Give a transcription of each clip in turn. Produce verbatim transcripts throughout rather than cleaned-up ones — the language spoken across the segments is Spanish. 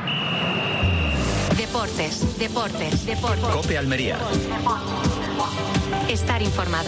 Deportes, deportes, deportes. COPE Almería. Estar informado.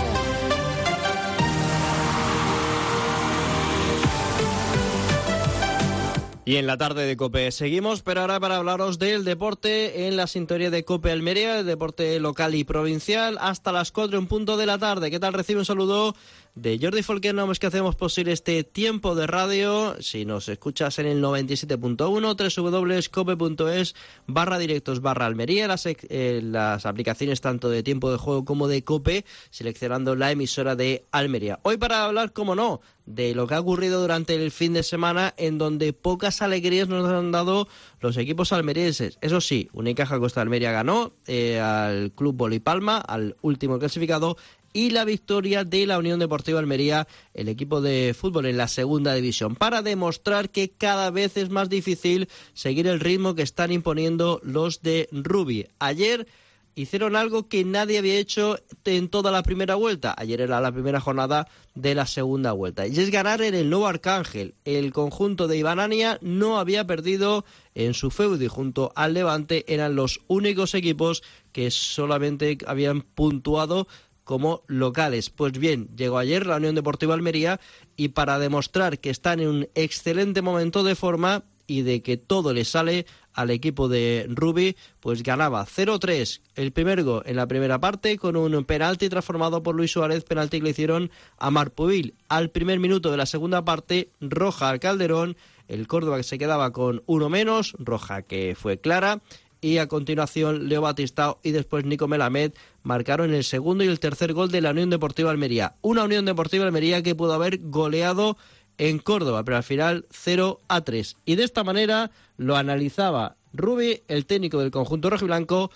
Y en la tarde de COPE seguimos, pero ahora para hablaros del deporte en la sintonía de COPE Almería, el deporte local y provincial, hasta las cuatro en punto de la tarde. ¿Qué tal? Recibe un saludo de Jordi Folqueno, es que hacemos posible este tiempo de radio. Si nos escuchas en el noventa y siete punto uno, doble u doble u doble u punto cope punto es barra directos barra Almería, las, eh, las aplicaciones tanto de tiempo de juego como de COPE, seleccionando la emisora de Almería. Hoy para hablar, como no, de lo que ha ocurrido durante el fin de semana, en donde pocas alegrías nos han dado los equipos almerienses. Eso sí, Unicaja Costa Almería ganó eh, al Club Boli Palma, al último clasificado, y la victoria de la Unión Deportiva Almería, el equipo de fútbol en la segunda división, para demostrar que cada vez es más difícil seguir el ritmo que están imponiendo los de Rubi. Ayer hicieron algo que nadie había hecho en toda la primera vuelta. Ayer era la primera jornada de la segunda vuelta. Y es ganar en el Nuevo Arcángel. El conjunto de Iván Ania no había perdido en su feudo y junto al Levante eran los únicos equipos que solamente habían puntuado como locales. Pues bien, llegó ayer la Unión Deportiva Almería y para demostrar que están en un excelente momento de forma y de que todo le sale al equipo de Rubi, pues ganaba cero tres el primer gol en la primera parte con un penalti transformado por Luis Suárez, penalti que le hicieron a Marpubil. Al primer minuto de la segunda parte, roja al Calderón, el Córdoba que se quedaba con uno menos, roja que fue clara, y a continuación Leo Batistao y después Nico Melamed marcaron el segundo y el tercer gol de la Unión Deportiva Almería. Una Unión Deportiva Almería que pudo haber goleado en Córdoba, pero al final cero a tres. Y de esta manera lo analizaba Rubi, el técnico del conjunto rojiblanco,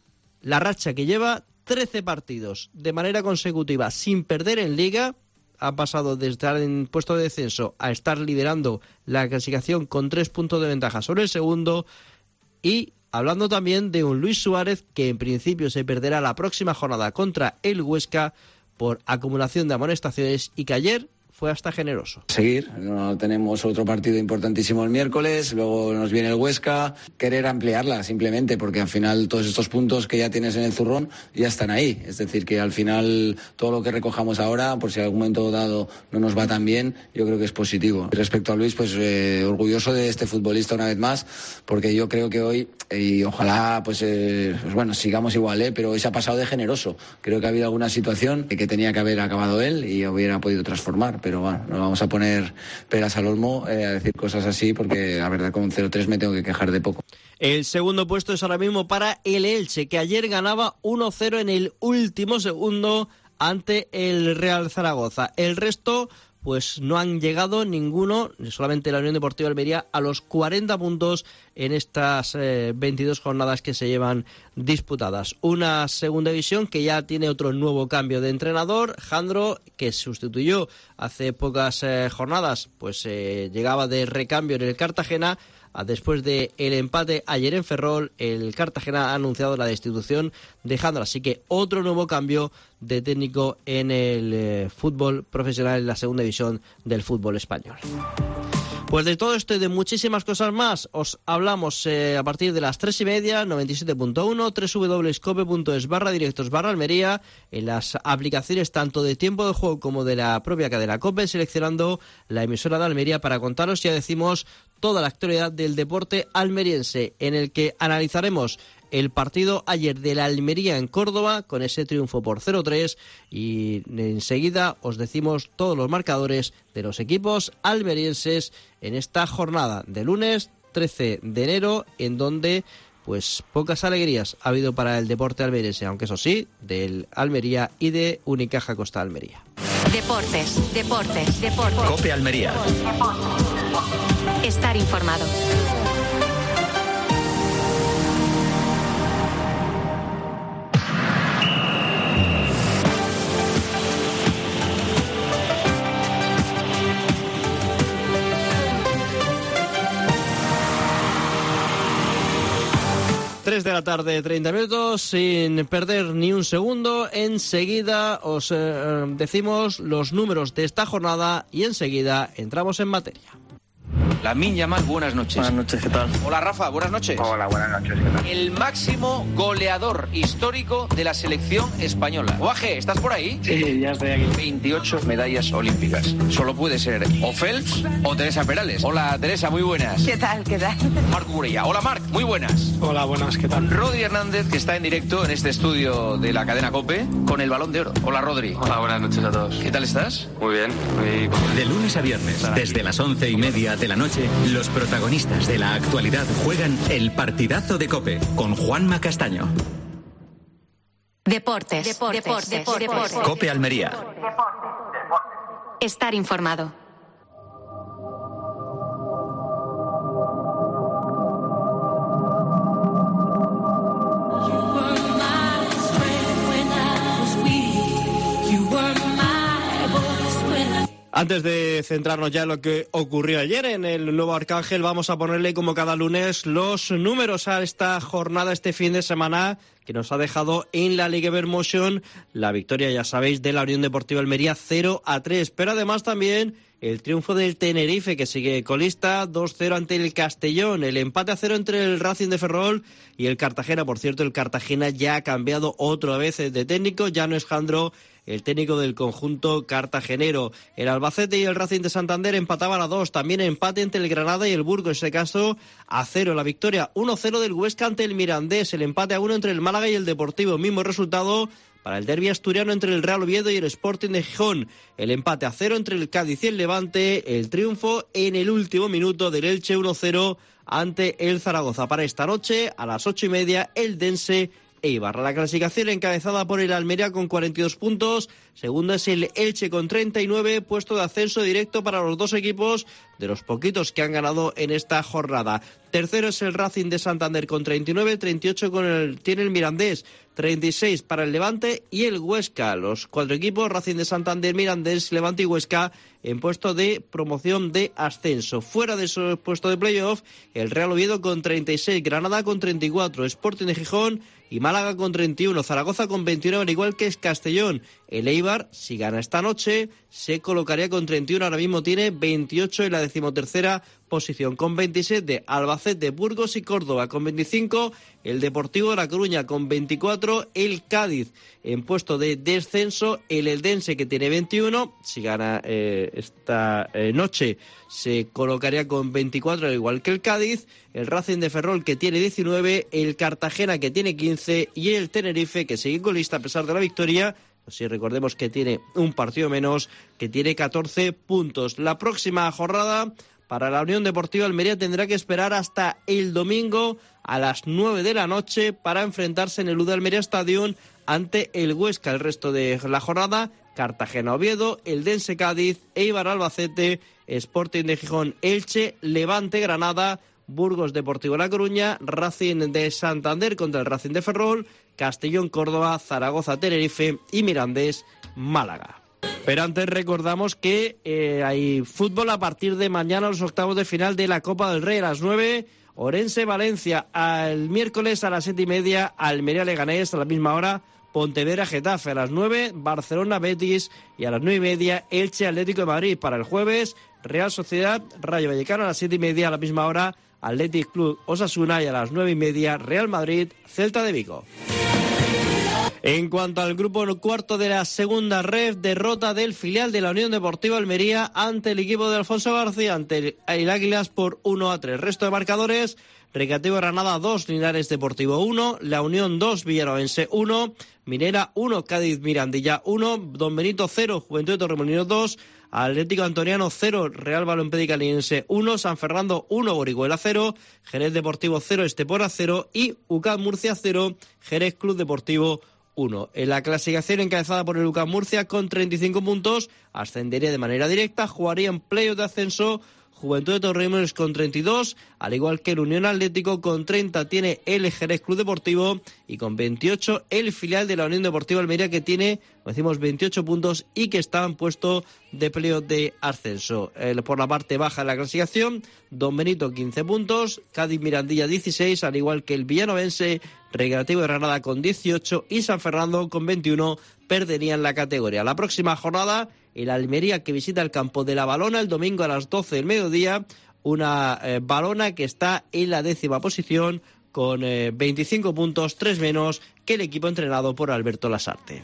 la racha que lleva trece partidos de manera consecutiva sin perder en Liga. Ha pasado de estar en puesto de descenso a estar liderando la clasificación con tres puntos de ventaja sobre el segundo, y hablando también de un Luis Suárez que en principio se perderá la próxima jornada contra el Huesca por acumulación de amonestaciones y que ayer fue hasta generoso. Seguir, no tenemos otro partido importantísimo el miércoles, luego nos viene el Huesca, querer ampliarla simplemente, porque al final todos estos puntos que ya tienes en el zurrón ya están ahí, es decir que al final todo lo que recojamos ahora, por si en algún momento dado no nos va tan bien, yo creo que es positivo. Respecto a Luis, pues eh, orgulloso de este futbolista una vez más, porque yo creo que hoy, y ojalá pues, eh, pues bueno, sigamos igual, eh, pero hoy se ha pasado de generoso. Creo que ha habido alguna situación que tenía que haber acabado él y hubiera podido transformar, pero bueno, no vamos a poner peras al olmo eh, a decir cosas así, porque la verdad con cero tres me tengo que quejar de poco. El segundo puesto es ahora mismo para el Elche, que ayer ganaba uno cero en el último segundo ante el Real Zaragoza. El resto pues no han llegado ninguno, solamente la Unión Deportiva Almería, a los cuarenta puntos en estas eh, veintidós jornadas que se llevan disputadas. Una segunda división que ya tiene otro nuevo cambio de entrenador. Jandro, que sustituyó hace pocas eh, jornadas, pues eh, llegaba de recambio en el Cartagena. Después del empate ayer en Ferrol, el Cartagena ha anunciado la destitución de Jandro, así que otro nuevo cambio de técnico en el eh, fútbol profesional, en la segunda división del fútbol español. Pues de todo esto y de muchísimas cosas más os hablamos eh, a partir de las tres y media, noventa y siete punto uno, doble u doble u doble u punto cope punto es barra directos barra Almería, en las aplicaciones tanto de tiempo de juego como de la propia cadena COPE, seleccionando la emisora de Almería para contaros, ya decimos, toda la actualidad del deporte almeriense, en el que analizaremos el partido ayer de la Almería en Córdoba con ese triunfo por cero tres, y enseguida os decimos todos los marcadores de los equipos almerienses en esta jornada de lunes trece de enero, en donde pues pocas alegrías ha habido para el deporte almeriense, aunque eso sí, del Almería y de Unicaja Costa Almería. Deportes, deportes, deportes. COPE Almería. Estar informado. tres de la tarde, treinta minutos, sin perder ni un segundo. Enseguida os eh, decimos los números de esta jornada y enseguida entramos en materia. Lamine Yamal, buenas noches. Buenas noches, ¿qué tal? Hola Rafa, buenas noches. Hola, buenas noches, ¿qué tal? El máximo goleador histórico de la selección española. Guaje, ¿estás por ahí? Sí, ya estoy aquí. veintiocho medallas olímpicas. Solo puede ser o Phelps o Teresa Perales. Hola Teresa, muy buenas. ¿Qué tal, qué tal? Marc Burella. Hola Marc, muy buenas. Hola, buenas, ¿qué tal? Rodri Hernández, que está en directo en este estudio de la cadena COPE con el Balón de Oro. Hola Rodri. Hola, buenas noches a todos. ¿Qué tal estás? Muy bien, muy... De lunes a viernes, desde las once y media de la noche, los protagonistas de la actualidad juegan el partidazo de COPE con Juanma Castaño. Deportes. Deportes. Deportes. Deportes. Deportes. COPE Almería. Estar informado. Antes de centrarnos ya en lo que ocurrió ayer en el Nuevo Arcángel, vamos a ponerle como cada lunes los números a esta jornada, este fin de semana, que nos ha dejado en la Liga Evermotion la victoria, ya sabéis, de la Unión Deportiva Almería cero a tres, pero además también el triunfo del Tenerife, que sigue colista, dos cero ante el Castellón, el empate a cero entre el Racing de Ferrol y el Cartagena. Por cierto, el Cartagena ya ha cambiado otra vez de técnico, ya no es Jandro el técnico del conjunto cartagenero. El Albacete y el Racing de Santander empataban a dos. También empate entre el Granada y el Burgos, en ese caso a cero. La victoria uno cero del Huesca ante el Mirandés. El empate a uno entre el Málaga y el Deportivo. Mismo resultado para el derbi asturiano entre el Real Oviedo y el Sporting de Gijón. El empate a cero entre el Cádiz y el Levante. El triunfo en el último minuto del Elche uno cero ante el Zaragoza. Para esta noche, a las ocho y media, el Dense Eibar. La clasificación encabezada por el Almería con cuarenta y dos puntos, segundo es el Elche con treinta y nueve, puesto de ascenso directo para los dos equipos de los poquitos que han ganado en esta jornada. Tercero es el Racing de Santander con treinta y nueve, treinta y ocho con el, tiene el Mirandés, treinta y seis para el Levante y el Huesca. Los cuatro equipos, Racing de Santander, Mirandés, Levante y Huesca, en puesto de promoción de ascenso. Fuera de esos puestos de playoff, el Real Oviedo con treinta y seis, Granada con treinta y cuatro, Sporting de Gijón y Málaga con treinta y uno, Zaragoza con veintinueve, al igual que es Castellón. El Eibar, si gana esta noche, se colocaría con treinta y uno, ahora mismo tiene veintiocho en la decimotercera posición. Con veintisiete, Albacete, Burgos y Córdoba. Con veinticinco, el Deportivo de La Coruña. Con veinticuatro, el Cádiz en puesto de descenso. El Eldense, que tiene veintiuno, si gana eh, esta eh, noche, se colocaría con veinticuatro, al igual que el Cádiz. El Racing de Ferrol, que tiene diecinueve, el Cartagena, que tiene quince, y el Tenerife, que sigue colista a pesar de la victoria. Si recordemos que tiene un partido menos, que tiene catorce puntos. La próxima jornada para la Unión Deportiva Almería tendrá que esperar hasta el domingo a las nueve de la noche para enfrentarse en el U D Almería Stadium ante el Huesca. El resto de la jornada, Cartagena Oviedo, Eldense Cádiz, Eibar Albacete, Sporting de Gijón Elche, Levante Granada, Burgos Deportivo La Coruña, Racing de Santander contra el Racing de Ferrol, Castellón Córdoba, Zaragoza Tenerife y Mirandés Málaga. Pero antes recordamos que eh, hay fútbol a partir de mañana, los octavos de final de la Copa del Rey a las nueve, Orense Valencia, al miércoles a las siete y media, Almería Leganés a la misma hora, Pontevedra Getafe a las nueve, Barcelona Betis y a las nueve y media Elche Atlético de Madrid. Para el jueves, Real Sociedad Rayo Vallecano a las siete y media, a la misma hora Athletic Club Osasuna y a las nueve y media Real Madrid Celta de Vigo. En cuanto al grupo cuarto de la segunda ref, derrota del filial de la Unión Deportiva Almería ante el equipo de Alfonso García, ante el Águilas por uno a tres. Resto de marcadores: Recreativo Granada dos, Linares Deportivo uno, La Unión dos, Villanovense uno, Minera uno, Cádiz Mirandilla uno, Don Benito cero, Juventud de Torremolinos dos, Atlético Antoniano cero, Real Balompédica Linense uno, San Fernando uno, Orihuela cero, Jerez Deportivo cero, Estepona cero y U C A M Murcia cero, Jerez Club Deportivo uno. En la clasificación encabezada por el U C A M Murcia con treinta y cinco puntos, ascendería de manera directa, jugaría en playoff de ascenso Juventud de Torremolinos con treinta y dos, al igual que el Unión Atlético con treinta tiene el Jerez Club Deportivo y con veintiocho el filial de la Unión Deportiva Almería, que tiene, como decimos, veintiocho puntos y que está en puesto de playoff de ascenso. Eh, por la parte baja de la clasificación, Don Benito quince puntos, Cádiz Mirandilla dieciséis, al igual que el Villanovense, Recreativo de Granada con dieciocho y San Fernando con veintiuno perderían la categoría. La próxima jornada, el Almería, que visita el campo de La Balona el domingo a las doce del mediodía, una eh, Valona que está en la décima posición con eh, veinticinco puntos, tres menos que el equipo entrenado por Alberto Lasarte.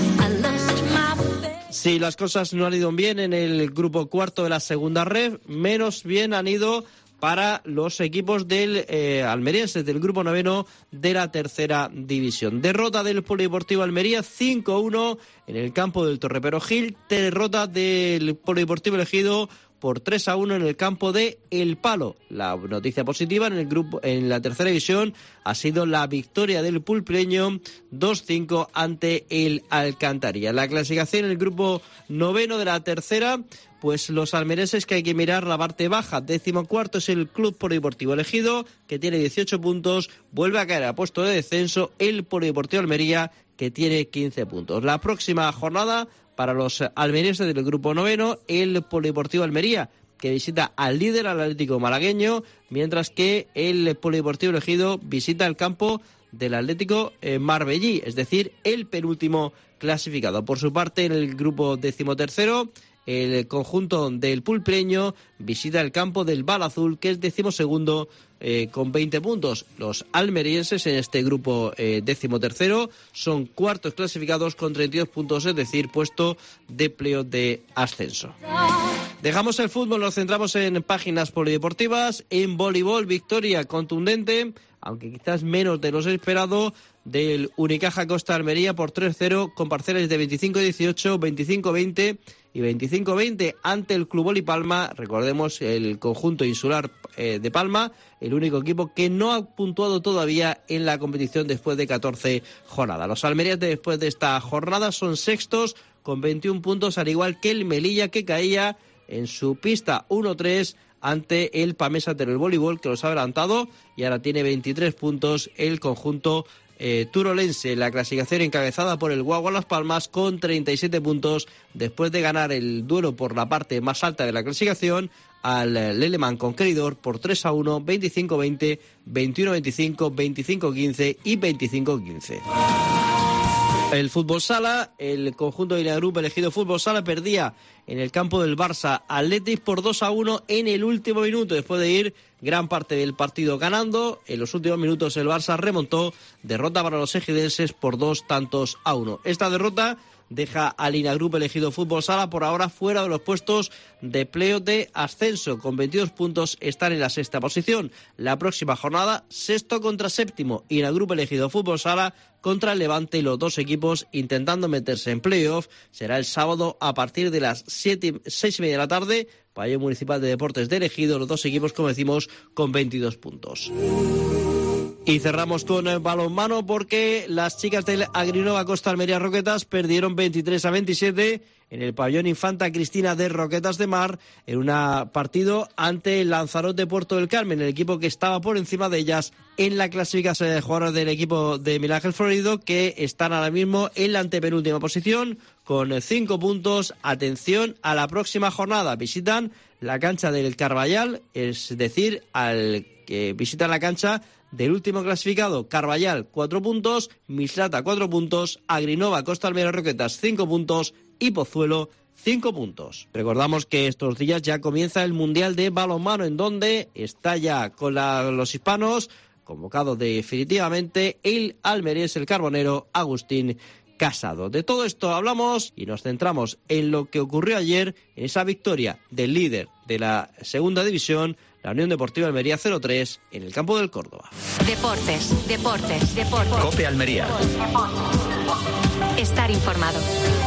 Si las cosas no han ido bien en el grupo cuarto de la segunda red, menos bien han ido para los equipos del eh, almerienses del grupo noveno de la tercera división. Derrota del Polideportivo Almería cinco uno en el campo del Torre Gil, derrota del Polideportivo Ejido por tres a uno en el campo de El Palo. La noticia positiva en el grupo en la tercera división ha sido la victoria del pulpileño dos cinco ante el Alcantarilla. La clasificación en el grupo noveno de la tercera, pues los almereses que hay que mirar la parte baja. Décimo cuarto es el Club Polideportivo Ejido, que tiene dieciocho puntos, vuelve a caer a puesto de descenso el Polideportivo Almería, que tiene quince puntos. La próxima jornada para los almerienses del grupo noveno, el Polideportivo Almería, que visita al líder, al Atlético malagueño, mientras que el Polideportivo Ejido visita el campo del Atlético eh, Marbellí, es decir, el penúltimo clasificado. Por su parte, en el grupo decimotercero, el conjunto del pulpileño visita el campo del Val Azul, que es decimosegundo eh, con veinte puntos. Los almerienses en este grupo eh, decimotercero son cuartos clasificados con treinta y dos puntos, es decir, puesto de playoff de ascenso. Dejamos el fútbol, nos centramos en páginas polideportivas. En voleibol, victoria contundente, aunque quizás menos de lo esperado, del Unicaja Costa Almería por tres cero con parciales de veinticinco dieciocho, veinticinco veinte y veinticinco veinte ante el Club Voli Palma. Recordemos el conjunto insular eh, de Palma, el único equipo que no ha puntuado todavía en la competición después de catorce jornadas. Los almerienses después de esta jornada son sextos con veintiún puntos, al igual que el Melilla, que caía en su pista uno tres ante el Pamesa Teruel Voleibol, que los ha adelantado, y ahora tiene veintitrés puntos el conjunto eh, turolense. La clasificación encabezada por el Guagua Las Palmas con treinta y siete puntos, después de ganar el duelo por la parte más alta de la clasificación al Leleman Conqueridor por tres a uno, veinticinco veinte, veintiuno veinticinco, veinticinco quince y veinticinco quince. El fútbol sala, el conjunto de Inagrup Elegido Fútbol Sala perdía en el campo del Barça Athletic por dos a uno en el último minuto, después de ir gran parte del partido ganando. En los últimos minutos el Barça remontó, derrota para los ejidenses por dos tantos a uno. Esta derrota deja al Inagrup Elegido Fútbol Sala por ahora fuera de los puestos de playoff de ascenso. Con veintidós puntos están en la sexta posición. La próxima jornada, sexto contra séptimo, Inagrup Elegido Fútbol Sala contra el Levante, y los dos equipos intentando meterse en playoff. Será el sábado a partir de las siete, seis y media de la tarde, Pabellón Municipal de Deportes de Ejido. Los dos equipos, como decimos, con veintidós puntos. Y cerramos con el balonmano, porque las chicas del Agrinova Costa Almería Roquetas perdieron veintitrés a veintisiete en el pabellón Infanta Cristina de Roquetas de Mar, en un partido ante el Lanzarote Puerto del Carmen, el equipo que estaba por encima de ellas en la clasificación de jugadores del equipo de Miguel Ángel Florido, que están ahora mismo en la antepenúltima posición con cinco puntos. Atención a la próxima jornada, visitan la cancha del Carballal, es decir, al que visitan la cancha del último clasificado, Carballal, cuatro puntos, Mislata, cuatro puntos, Agrinova Costa Almería Roquetas, cinco puntos y Pozuelo, cinco puntos. Recordamos que estos días ya comienza el Mundial de Balonmano, en donde está ya con la, los hispanos convocado definitivamente el almeriense, el carbonero Agustín Casado. De todo esto hablamos y nos centramos en lo que ocurrió ayer, en esa victoria del líder de la segunda división, la Unión Deportiva Almería cero tres, en el campo del Córdoba. Deportes, deportes, deportes. COPE Almería. Estar informado.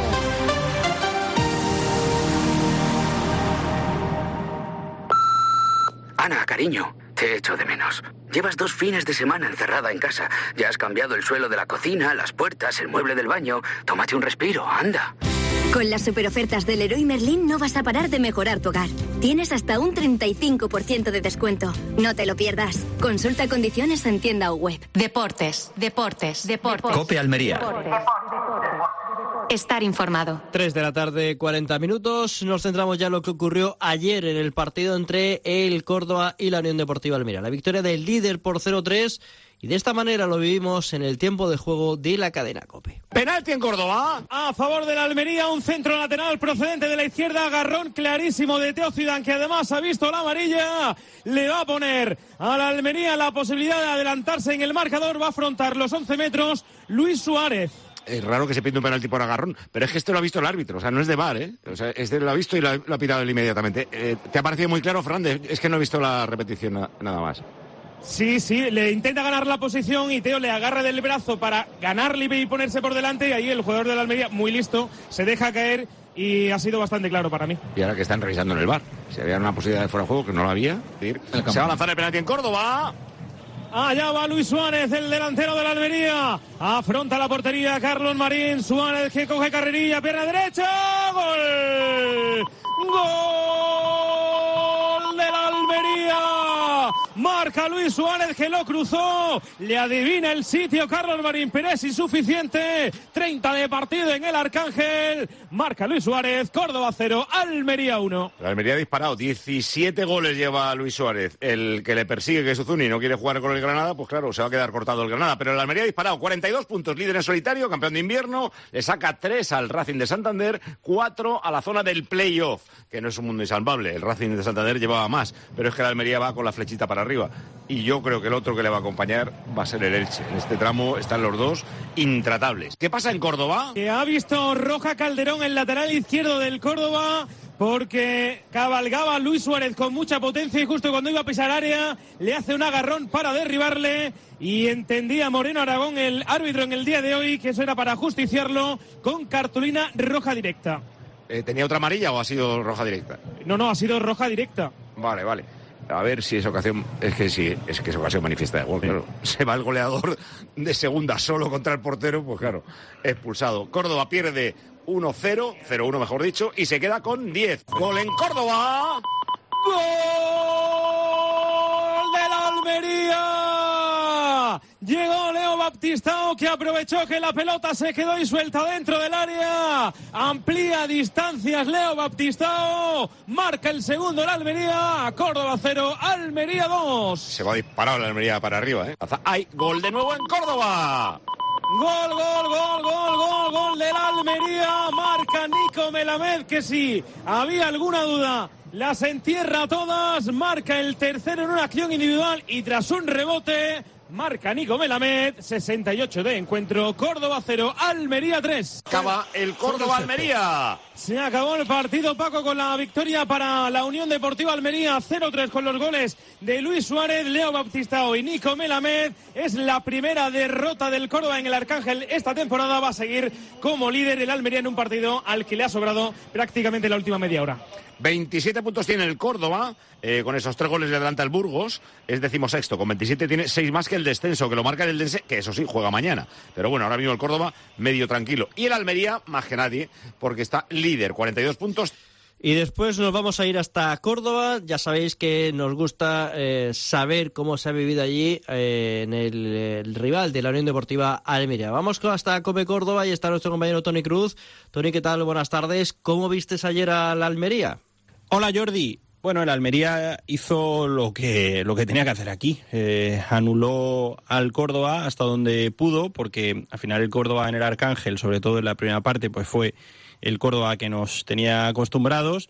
Ana, cariño, te echo de menos. Llevas dos fines de semana encerrada en casa. Ya has cambiado el suelo de la cocina, las puertas, el mueble del baño. Tómate un respiro, anda. Con las superofertas del Leroy Merlin no vas a parar de mejorar tu hogar. Tienes hasta un treinta y cinco por ciento de descuento. No te lo pierdas. Consulta condiciones en tienda o web. Deportes, deportes, deportes. COPE Almería. Estar informado. tres de la tarde, cuarenta minutos. Nos centramos ya en lo que ocurrió ayer en el partido entre el Córdoba y la Unión Deportiva Almería. La victoria del líder por cero tres. Y de esta manera lo vivimos en el tiempo de juego de la cadena COPE. Penalti en Córdoba. A favor de la Almería, un centro lateral procedente de la izquierda. Agarrón clarísimo de Teo Zidane, que además ha visto la amarilla. Le va a poner a la Almería la posibilidad de adelantarse en el marcador. Va a afrontar los once metros Luis Suárez. Es raro que se pinte un penalti por agarrón, pero es que esto lo ha visto el árbitro, o sea, no es de V A R, ¿eh? O sea, este lo ha visto y lo ha, lo ha pitado él inmediatamente. Eh, ¿Te ha parecido muy claro, Fernández? Es que no he visto la repetición na- nada más. Sí, sí, le intenta ganar la posición y Teo le agarra del brazo para ganarle y ponerse por delante, y ahí el jugador de la Almería, muy listo, se deja caer y ha sido bastante claro para mí. Y ahora que están revisando en el V A R, si había una posibilidad de fuera de juego que no la había, es decir, se va a lanzar el penalti en Córdoba. Allá va Luis Suárez, el delantero de la Almería. Afronta la portería Carlos Marín. Suárez que coge carrerilla, pierna derecha. ¡Gol! ¡Gol de la Almería! Marca Luis Suárez, que lo cruzó. Le adivina el sitio Carlos Marín, pero es insuficiente. treinta de partido en el Arcángel. Marca Luis Suárez. Córdoba cero, Almería uno. La Almería ha disparado, diecisiete goles lleva Luis Suárez. El que le persigue, que es Uzuni, no quiere jugar con el Granada, pues claro, se va a quedar cortado el Granada. Pero la Almería ha disparado, cuarenta y dos puntos, líder en solitario, campeón de invierno. Le saca tres al Racing de Santander, cuatro a la zona del playoff, que no es un mundo insalvable. El Racing de Santander llevaba más, pero es que la Almería va con la flechita para arriba. Y yo creo que el otro que le va a acompañar va a ser el Elche. En este tramo están los dos intratables. ¿Qué pasa en Córdoba? Que ha visto roja Calderón, el lateral izquierdo del Córdoba, porque cabalgaba Luis Suárez con mucha potencia y justo cuando iba a pisar área le hace un agarrón para derribarle, y entendía Moreno Aragón, el árbitro en el día de hoy, que eso era para justiciarlo con cartulina roja directa. Eh, ¿Tenía otra amarilla o ha sido roja directa? No, no, ha sido roja directa. Vale, vale. A ver si es ocasión, es que sí, es que es ocasión manifiesta de gol, claro. Se va el goleador de segunda solo contra el portero, pues claro, expulsado. Córdoba pierde uno cero, cero uno mejor dicho, y se queda con diez. Gol en Córdoba. ¡Gol de la Almería! Llegó Leo Baptistao, que aprovechó que la pelota se quedó y suelta dentro del área. Amplía distancias Leo Baptistao. Marca el segundo la Almería. Córdoba cero, Almería dos. Se va disparado la Almería para arriba, ¿eh? ¡Hay gol de nuevo en Córdoba! Gol, gol, gol, gol, gol, gol de la Almería. Marca Nico Melamed, que sí, había alguna duda, las entierra todas. Marca el tercero en una acción individual y tras un rebote marca Nico Melamed. Sesenta y ocho de encuentro. Córdoba cero, Almería tres. Acaba el Córdoba-Almería. Se acabó el partido, Paco, con la victoria para la Unión Deportiva Almería. cero tres con los goles de Luis Suárez, Leo Baptistao y Nico Melamed. Es la primera derrota del Córdoba en el Arcángel esta temporada. Va a seguir como líder el Almería en un partido al que le ha sobrado prácticamente la última media hora. veintisiete puntos tiene el Córdoba, eh, con esos tres goles le adelanta el Burgos, es decimosexto, con veintisiete tiene seis más que el descenso, que lo marca el Eldense, que eso sí, juega mañana. Pero bueno, ahora mismo el Córdoba medio tranquilo. Y el Almería, más que nadie, porque está líder, cuarenta y dos puntos. Y después nos vamos a ir hasta Córdoba. Ya sabéis que nos gusta eh, saber cómo se ha vivido allí eh, en el, el rival de la Unión Deportiva Almería. Vamos hasta COPE Córdoba y está nuestro compañero Toni Cruz. Toni, ¿qué tal? Buenas tardes. ¿Cómo vistes ayer a la Almería? Hola, Jordi. Bueno, el Almería hizo lo que, lo que tenía que hacer aquí. Eh, anuló al Córdoba hasta donde pudo, porque al final el Córdoba en el Arcángel, sobre todo en la primera parte, pues fue el Córdoba que nos tenía acostumbrados,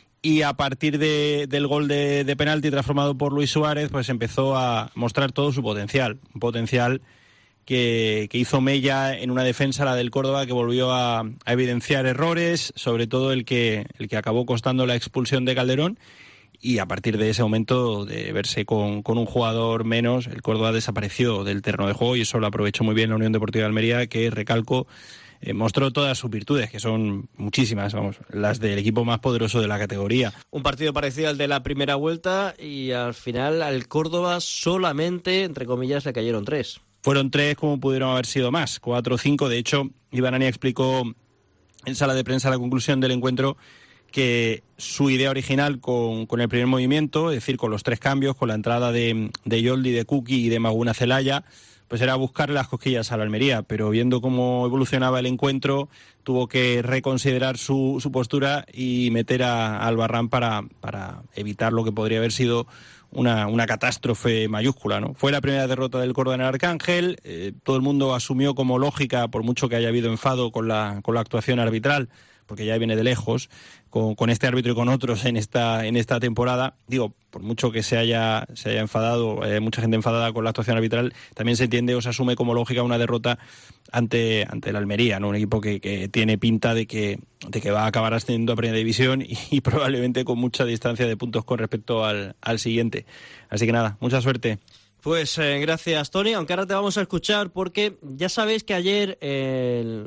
y a partir de, del gol de, de penalti transformado por Luis Suárez, pues empezó a mostrar todo su potencial, un potencial que, que hizo mella en una defensa, la del Córdoba, que volvió a, a evidenciar errores, sobre todo el que, el que acabó costando la expulsión de Calderón, y a partir de ese momento de verse con, con un jugador menos, el Córdoba desapareció del terreno de juego, y eso lo aprovechó muy bien la Unión Deportiva de Almería, que, recalco, Eh, mostró todas sus virtudes, que son muchísimas, vamos, las del equipo más poderoso de la categoría. Un partido parecido al de la primera vuelta, y al final al Córdoba solamente, entre comillas, le cayeron tres. Fueron tres, como pudieron haber sido más, cuatro o cinco. De hecho, Iván Ania explicó en sala de prensa a la conclusión del encuentro que su idea original con, con el primer movimiento, es decir, con los tres cambios, con la entrada de, de Yoldi, de Kuki y de Maguna Celaya, pues era buscarle las cosquillas a la Almería, pero viendo cómo evolucionaba el encuentro, tuvo que reconsiderar su, su postura y meter a, a Albarrán para, para evitar lo que podría haber sido una, una catástrofe mayúscula, ¿no? Fue la primera derrota del Córdoba en el Arcángel, eh, todo el mundo asumió como lógica, por mucho que haya habido enfado con la, con la actuación arbitral, porque ya viene de lejos, con, con este árbitro y con otros en esta en esta temporada. Digo, por mucho que se haya se haya enfadado, hay mucha gente enfadada con la actuación arbitral, también se entiende o se asume como lógica una derrota ante ante el Almería, ¿no? Un equipo que, que tiene pinta de que de que va a acabar ascendiendo a Primera División y, y probablemente con mucha distancia de puntos con respecto al, al siguiente. Así que nada, mucha suerte. Pues eh, gracias, Tony, aunque ahora te vamos a escuchar porque ya sabéis que ayer eh, el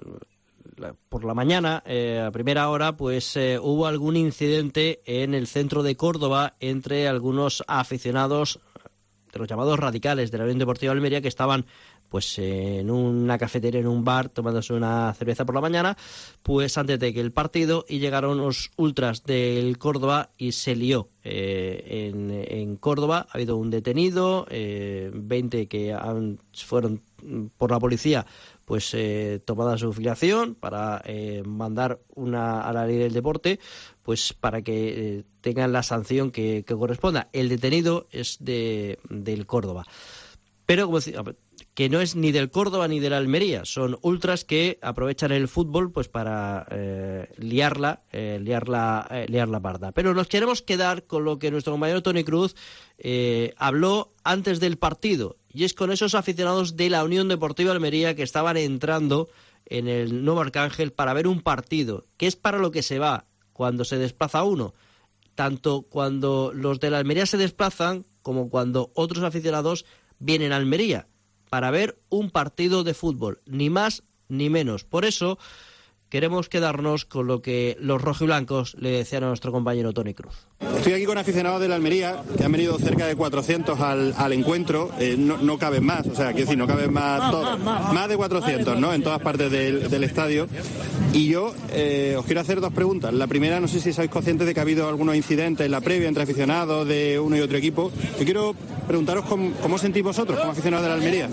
por la mañana, eh, a primera hora, pues eh, hubo algún incidente en el centro de Córdoba entre algunos aficionados de los llamados radicales de la Unión Deportiva Almería que estaban pues en una cafetería, en un bar, tomándose una cerveza por la mañana, pues antes de que el partido, y llegaron los ultras del Córdoba y se lió. Eh, en, en Córdoba ha habido un detenido, eh, veinte que han, fueron por la policía pues eh, tomada su filiación para eh, mandar una a la ley del deporte, pues para que eh, tengan la sanción que, que corresponda. El detenido es de del Córdoba, pero como decía, que no es ni del Córdoba ni de la Almería, son ultras que aprovechan el fútbol pues para eh, liarla, eh, liarla, eh, liar la parda. Pero nos queremos quedar con lo que nuestro compañero Tony Cruz eh, habló antes del partido, y es con esos aficionados de la Unión Deportiva Almería que estaban entrando en el Nuevo Arcángel para ver un partido, que es para lo que se va cuando se desplaza uno, tanto cuando los de la Almería se desplazan como cuando otros aficionados vienen a Almería, para ver un partido de fútbol, ni más ni menos. Por eso queremos quedarnos con lo que los rojiblancos le decían a nuestro compañero Tony Cruz. Estoy aquí con aficionados de la Almería, que han venido cerca de cuatrocientos al, al encuentro. Eh, no, no caben más, o sea, quiero decir, no caben más, todo, más de cuatrocientos, ¿no? En todas partes del, del estadio. Y yo eh, os quiero hacer dos preguntas. La primera, no sé si sois conscientes de que ha habido algunos incidentes en la previa entre aficionados de uno y otro equipo. Yo quiero preguntaros cómo, cómo sentís vosotros como aficionados de la Almería.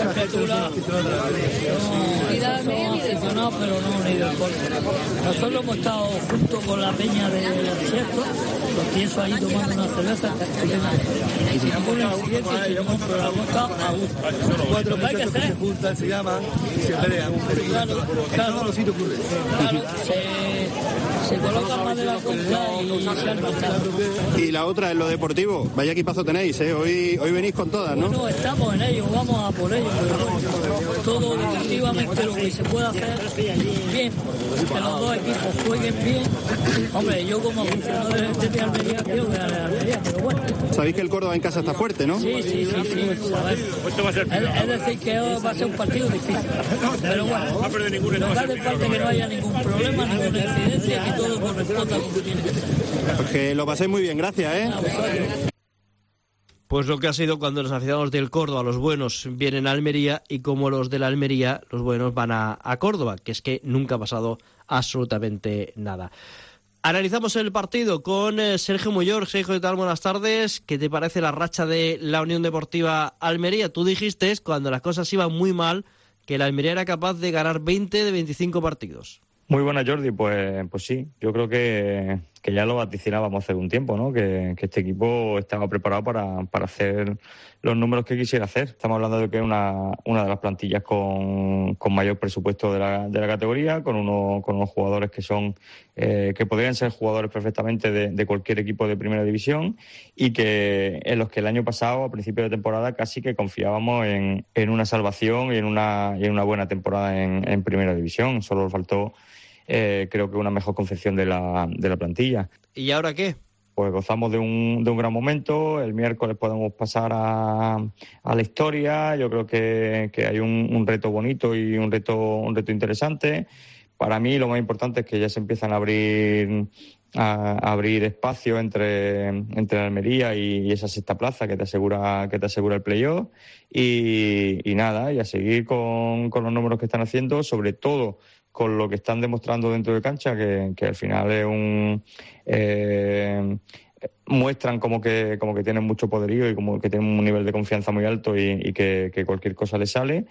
Pero no ni del Córdoba. Nosotros hemos estado junto con la peña de Sierto, los pienso ahí tomando una cerveza, y si no ponen un siguiente, si no ponen, pero hemos estado a gusto. Cuatro muchachos que se juntan, se llaman y se pelean. Claro, claro, claro, se, se colocan más de la cuenta y se han matado. Y la otra, en lo deportivo, vaya equipazo tenéis, ¿eh? Hoy, hoy venís con todas, ¿no? Bueno, estamos en ello, vamos a por ello, pero todo deportivamente lo que se puede hacer bien, que los dos equipos jueguen bien. Hombre, yo como aficionado de, de Almería quiero que gane la Almería, pero bueno. Sabéis que el Córdoba en casa está fuerte, ¿no? Sí, sí, sí, sí. Es, es decir, que va a ser un partido difícil. Pero bueno, no hace falta que no haya ningún problema, ninguna incidencia, que todo corresponda como tiene que ser. Pues que lo paséis muy bien, gracias, ¿eh? Pues lo que ha sido cuando los aficionados del Córdoba, los buenos, vienen a Almería, y como los de la Almería, los buenos, van a, a Córdoba, que es que nunca ha pasado absolutamente nada. Analizamos el partido con eh, Sergio Muyor. Sergio, ¿qué tal? Buenas tardes. ¿Qué te parece la racha de la Unión Deportiva Almería? Tú dijiste, cuando las cosas iban muy mal, que la Almería era capaz de ganar veinte de veinticinco partidos. Muy buena, Jordi. Pues, pues sí, yo creo que, que ya lo vaticinábamos hace un tiempo, ¿no? Que, que este equipo estaba preparado para, para hacer los números que quisiera hacer. Estamos hablando de que es una, una de las plantillas con, con mayor presupuesto de la, de la categoría, con, uno, con unos jugadores que son eh, que podrían ser jugadores perfectamente de, de cualquier equipo de primera división, y que en los que el año pasado, a principio de temporada, casi que confiábamos en, en una salvación y en una, y en una buena temporada en, en primera división. Solo faltó Eh, creo que una mejor confección de la, de la plantilla. ¿Y ahora qué? Pues gozamos de un, de un gran momento. El miércoles podemos pasar a, a la historia. Yo creo que, que hay un, un reto bonito y un reto, un reto interesante. Para mí lo más importante es que ya se empiezan a abrir a, a abrir espacio entre, entre la Almería y, y esa sexta plaza que te asegura, que te asegura el playoff. Y, y nada, y a seguir con, con los números que están haciendo, sobre todo con lo que están demostrando dentro de cancha, que, que al final es un eh, muestran como que como que tienen mucho poderío y como que tienen un nivel de confianza muy alto y, y que, que cualquier cosa les sale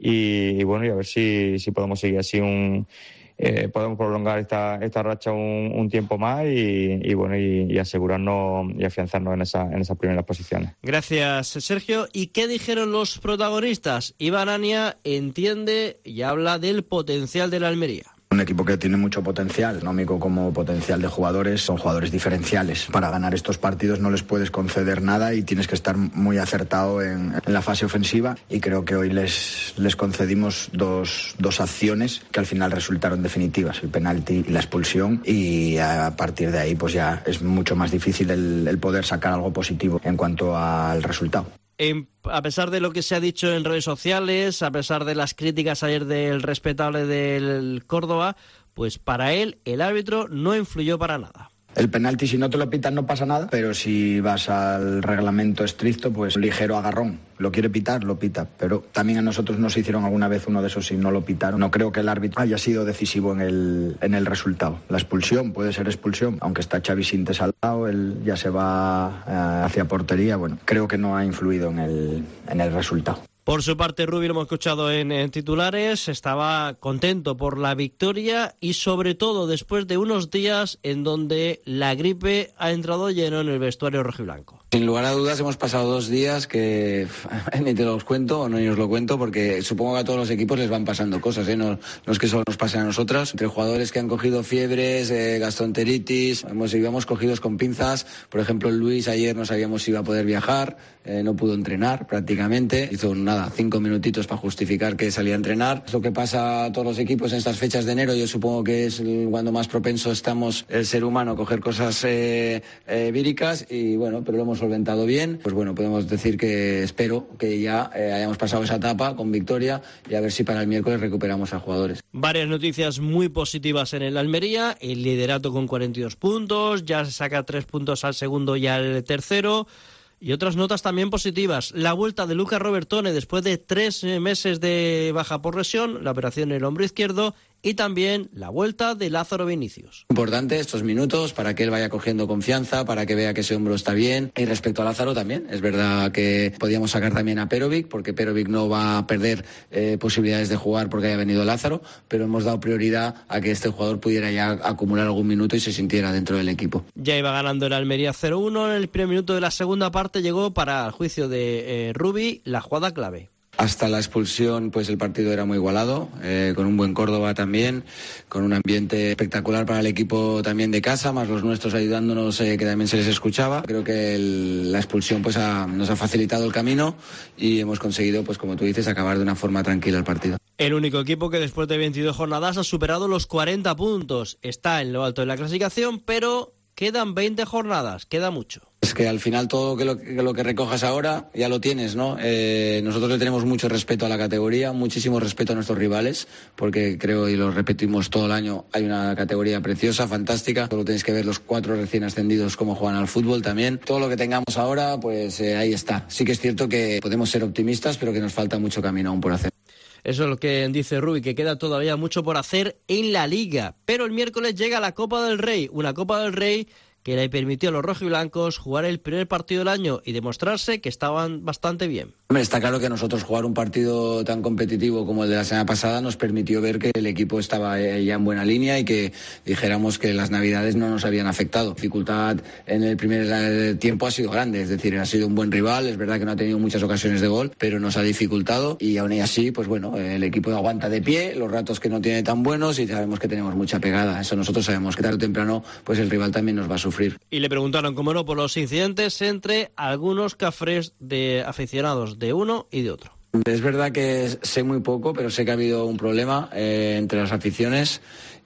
y, y bueno, y a ver si, si podemos seguir así un eh, podemos prolongar esta esta racha un, un tiempo más y, y bueno y, y asegurarnos y afianzarnos en esa en esas primeras posiciones. Gracias, Sergio. ¿Y qué dijeron los protagonistas? Iván Ania entiende y habla del potencial de la Almería. Un equipo que tiene mucho potencial, económico como potencial de jugadores, son jugadores diferenciales. Para ganar estos partidos no les puedes conceder nada y tienes que estar muy acertado en, en la fase ofensiva y creo que hoy les, les concedimos dos, dos acciones que al final resultaron definitivas, el penalti y la expulsión y a partir de ahí pues ya es mucho más difícil el, el poder sacar algo positivo en cuanto al resultado. En, a pesar de lo que se ha dicho en redes sociales, a pesar de las críticas ayer del respetable del Córdoba, pues para él el árbitro no influyó para nada. El penalti, si no te lo pitan, no pasa nada, pero si vas al reglamento estricto, pues ligero agarrón. Lo quiere pitar, lo pita. Pero también a nosotros nos hicieron alguna vez uno de esos y no lo pitaron. No creo que el árbitro haya sido decisivo en el, en el resultado. La expulsión puede ser expulsión, aunque está Xavi Sintes al lado, él ya se va eh, hacia portería. Bueno, creo que no ha influido en el, en el resultado. Por su parte, Rubi, lo hemos escuchado en, en titulares, estaba contento por la victoria y sobre todo después de unos días en donde la gripe ha entrado lleno en el vestuario rojiblanco. Sin lugar a dudas hemos pasado dos días que ni te los cuento o no ni os lo cuento porque supongo que a todos los equipos les van pasando cosas, ¿eh? no, no es que solo nos pasen a nosotros. Entre jugadores que han cogido fiebres, eh, gastroenteritis, hemos, íbamos cogidos con pinzas. Por ejemplo, Luis ayer no sabíamos si iba a poder viajar, eh, no pudo entrenar prácticamente. Hizo nada, cinco minutitos para justificar que salía a entrenar. Es lo que pasa a todos los equipos en estas fechas de enero. Yo supongo que es cuando más propenso estamos el ser humano a coger cosas eh, eh, víricas y bueno, pero lo hemos solventado bien. Pues bueno, podemos decir que espero que ya eh, hayamos pasado esa etapa con victoria y a ver si para el miércoles recuperamos a jugadores. Varias noticias muy positivas en el Almería, el liderato con cuarenta y dos puntos, ya se saca tres puntos al segundo y al tercero. Y otras notas también positivas. La vuelta de Luca Robertone después de tres meses de baja por lesión, la operación en el hombro izquierdo, y también la vuelta de Lázaro Vinicius. Importante estos minutos para que él vaya cogiendo confianza, para que vea que ese hombro está bien. Y respecto a Lázaro también, es verdad que podíamos sacar también a Perovic, porque Perovic no va a perder eh, posibilidades de jugar porque haya venido Lázaro, pero hemos dado prioridad a que este jugador pudiera ya acumular algún minuto y se sintiera dentro del equipo. Ya iba ganando el Almería cero uno, en el primer minuto de la segunda parte llegó para el juicio de eh, Rubi la jugada clave. Hasta la expulsión, pues el partido era muy igualado, eh, con un buen Córdoba también, con un ambiente espectacular para el equipo también de casa, más los nuestros ayudándonos, eh, que también se les escuchaba. Creo que el, la expulsión pues ha, nos ha facilitado el camino y hemos conseguido, pues como tú dices, acabar de una forma tranquila el partido. El único equipo que después de veintidós jornadas ha superado los cuarenta puntos. Está en lo alto de la clasificación, pero quedan veinte jornadas, queda mucho. Es que al final todo que lo, que lo que recojas ahora ya lo tienes, ¿no? Eh, nosotros le tenemos mucho respeto a la categoría, muchísimo respeto a nuestros rivales, porque creo, y lo repetimos todo el año, hay una categoría preciosa, fantástica. Solo tenéis que ver los cuatro recién ascendidos cómo juegan al fútbol también. Todo lo que tengamos ahora, pues eh, ahí está. Sí que es cierto que podemos ser optimistas, pero que nos falta mucho camino aún por hacer. Eso es lo que dice Rubi, que queda todavía mucho por hacer en la Liga. Pero el miércoles llega la Copa del Rey, una Copa del Rey que le permitió a los rojiblancos jugar el primer partido del año y demostrarse que estaban bastante bien. Hombre, está claro que a nosotros jugar un partido tan competitivo como el de la semana pasada nos permitió ver que el equipo estaba ya en buena línea y que dijéramos que las navidades no nos habían afectado. La dificultad en el primer tiempo ha sido grande, es decir, ha sido un buen rival, es verdad que no ha tenido muchas ocasiones de gol, pero nos ha dificultado y aún así, pues bueno, el equipo aguanta de pie, los ratos que no tiene tan buenos y sabemos que tenemos mucha pegada. Eso nosotros sabemos que tarde o temprano pues el rival también nos va a sufrir. Y le preguntaron, como no, por los incidentes entre algunos cafres de aficionados de uno y de otro. Es verdad que sé muy poco, pero sé que ha habido un problema eh, entre las aficiones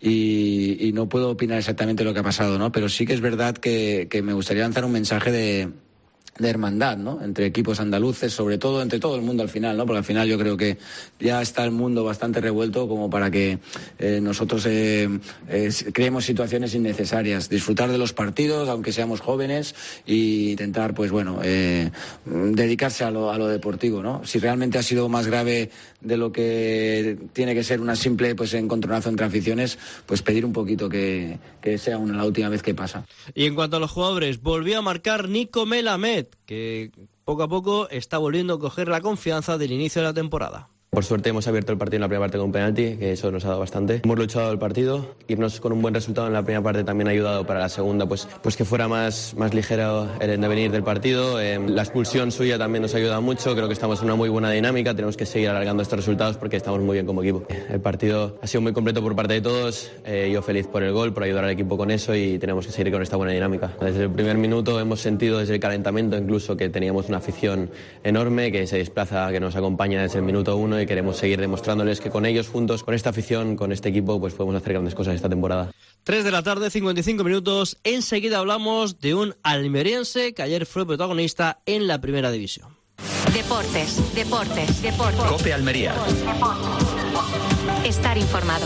y, y no puedo opinar exactamente lo que ha pasado, ¿no? Pero sí que es verdad que, que me gustaría lanzar un mensaje de, de hermandad, ¿no? Entre equipos andaluces, sobre todo, entre todo el mundo al final, ¿no? Porque al final yo creo que ya está el mundo bastante revuelto como para que eh, nosotros eh, eh, creemos situaciones innecesarias. Disfrutar de los partidos, aunque seamos jóvenes, e intentar, pues bueno, eh, dedicarse a lo, a lo deportivo, ¿no? Si realmente ha sido más grave de lo que tiene que ser una simple, pues, encontronazo entre aficiones, pues pedir un poquito que, que sea una, la última vez que pasa. Y en cuanto a los jugadores, volvió a marcar Nico Melamed, que poco a poco está volviendo a coger la confianza del inicio de la temporada. Por suerte hemos abierto el partido en la primera parte con un penalti, que eso nos ha dado bastante. Hemos luchado el partido, irnos con un buen resultado en la primera parte también ha ayudado para la segunda, pues, pues que fuera más, más ligero el devenir del partido. Eh, la expulsión suya también nos ha ayudado mucho, creo que estamos en una muy buena dinámica, tenemos que seguir alargando estos resultados porque estamos muy bien como equipo. El partido ha sido muy completo por parte de todos, eh, yo feliz por el gol, por ayudar al equipo con eso y tenemos que seguir con esta buena dinámica. Desde el primer minuto hemos sentido desde el calentamiento incluso que teníamos una afición enorme, que se desplaza, que nos acompaña desde el minuto uno y queremos seguir demostrándoles que con ellos juntos, con esta afición, con este equipo, pues podemos hacer grandes cosas esta temporada. tres de la tarde, cincuenta y cinco minutos. Enseguida hablamos de un almeriense que ayer fue protagonista en la primera división. Deportes, deportes, deportes. COPE Almería. Estar informado.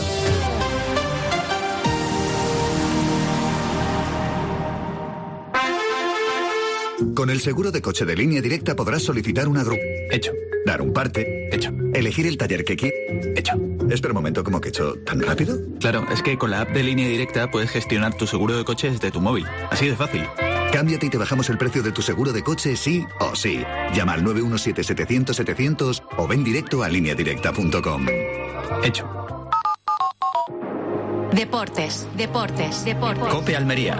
Con el seguro de coche de Línea Directa podrás solicitar una grúa. Hecho. Dar un parte. Hecho. Elegir el taller que quieras. Hecho. Espera un momento, ¿cómo que hecho? ¿Tan rápido? Claro, es que con la app de Línea Directa puedes gestionar tu seguro de coche desde tu móvil. Así de fácil. Cámbiate y te bajamos el precio de tu seguro de coche sí o sí. Llama al nueve uno siete, setecientos, setecientos o ven directo a línea directa punto com. Hecho. Deportes, deportes, deportes. COPE Almería.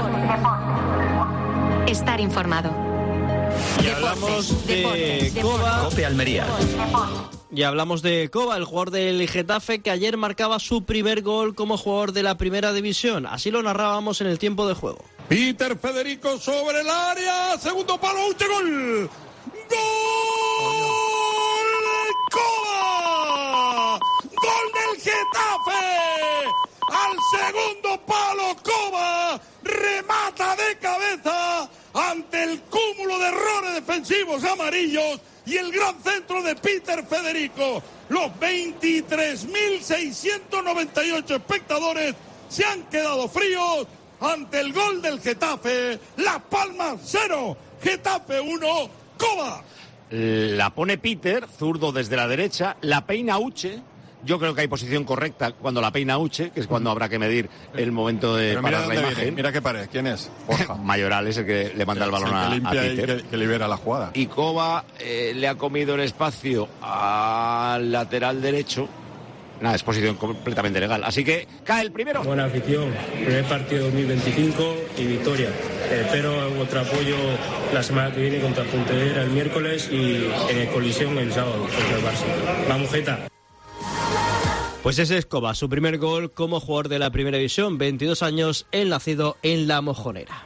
Estar informado. Y hablamos de Coba. COPE Almería. Y hablamos de Coba, el jugador del Getafe que ayer marcaba su primer gol como jugador de la primera división. Así lo narrábamos en el tiempo de juego. Peter Federico sobre el área, segundo palo, Uche, gol. ¡Gol! ¡Coba! ¡Gol del Getafe! Al segundo palo, Coba remata de cabeza ante el cúmulo de errores defensivos amarillos y el gran centro de Peter Federico. Los veintitrés mil seiscientos noventa y ocho espectadores se han quedado fríos ante el gol del Getafe. Las Palmas cero, Getafe uno, Coba. La pone Peter, zurdo desde la derecha, la peina Uche. Yo creo que hay posición correcta cuando la peina Uche, que es cuando habrá que medir el momento de Pero mira parar la dónde imagen. viene, mira qué pared, ¿quién es? Borja. Mayoral es el que le manda el balón Sí, a, que limpia a y Peter. que, que libera la jugada. Y Coba eh, le ha comido el espacio al lateral derecho. Nada, es posición completamente legal. Así que cae el primero. Buena afición, primer partido dos mil veinticinco y victoria. Eh, espero vuestro apoyo la semana que viene contra Pontevedra el miércoles y en el Colisión el sábado contra el Barça. Vamos, Geta. Pues ese es Coba, su primer gol como jugador de la primera división, veintidós años, él nacido en La Mojonera.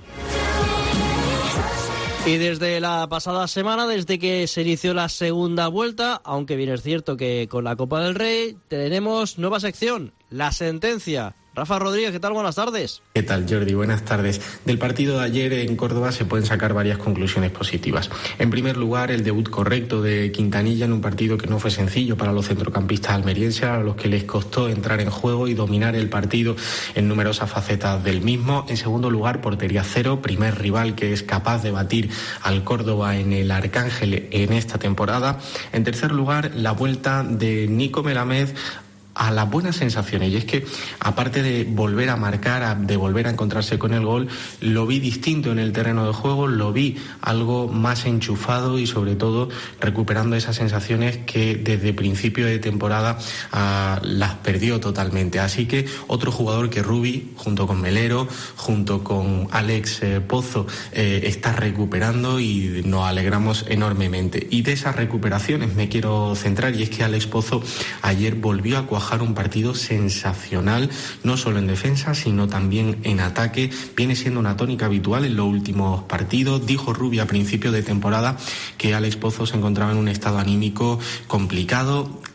Y desde la pasada semana, desde que se inició la segunda vuelta, aunque bien es cierto que con la Copa del Rey, tenemos nueva sección, la sentencia. Rafa Rodríguez, ¿qué tal? Buenas tardes. ¿Qué tal, Jordi? Buenas tardes. Del partido de ayer en Córdoba se pueden sacar varias conclusiones positivas. En primer lugar, el debut correcto de Quintanilla en un partido que no fue sencillo para los centrocampistas almerienses, a los que les costó entrar en juego y dominar el partido en numerosas facetas del mismo. En segundo lugar, portería cero, primer rival que es capaz de batir al Córdoba en el Arcángel en esta temporada. En tercer lugar, la vuelta de Nico Melamed a las buenas sensaciones, y es que aparte de volver a marcar, de volver a encontrarse con el gol, lo vi distinto en el terreno de juego, lo vi algo más enchufado y sobre todo recuperando esas sensaciones que desde principio de temporada uh, las perdió totalmente. Así que otro jugador que Rubi, junto con Melero, junto con Alex eh, Pozo, eh, está recuperando y nos alegramos enormemente. Y de esas recuperaciones me quiero centrar, y es que Alex Pozo ayer volvió a cuajar un partido sensacional, no solo en defensa, sino también en ataque. Viene siendo una tónica habitual en los últimos partidos. Dijo Rubio a principio de temporada que Alex Pozo se encontraba en un estado anímico complicado.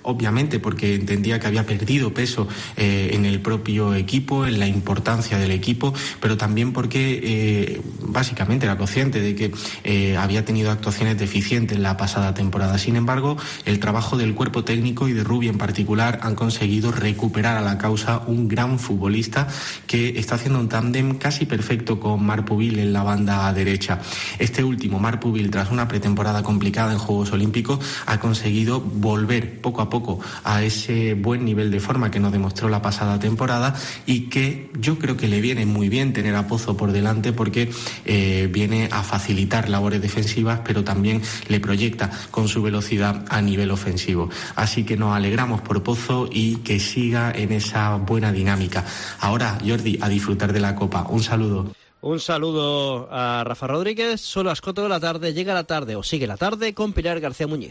obviamente porque entendía que había perdido peso eh, en el propio equipo, en la importancia del equipo, pero también porque eh, básicamente era consciente de que eh, había tenido actuaciones deficientes la pasada temporada. Sin embargo, el trabajo del cuerpo técnico y de Rubi en particular han conseguido recuperar a la causa un gran futbolista que está haciendo un tándem casi perfecto con Marc Pubil en la banda derecha. Este último, Marc Pubil, tras una pretemporada complicada en Juegos Olímpicos, ha conseguido volver poco a poco a ese buen nivel de forma que nos demostró la pasada temporada y que yo creo que le viene muy bien tener a Pozo por delante porque eh, viene a facilitar labores defensivas, pero también le proyecta con su velocidad a nivel ofensivo. Así que nos alegramos por Pozo y que siga en esa buena dinámica. Ahora, Jordi, a disfrutar de la Copa. Un saludo. Un saludo a Rafa Rodríguez. Son las cuatro de la tarde, llega la tarde o sigue la tarde con Pilar García Muñiz.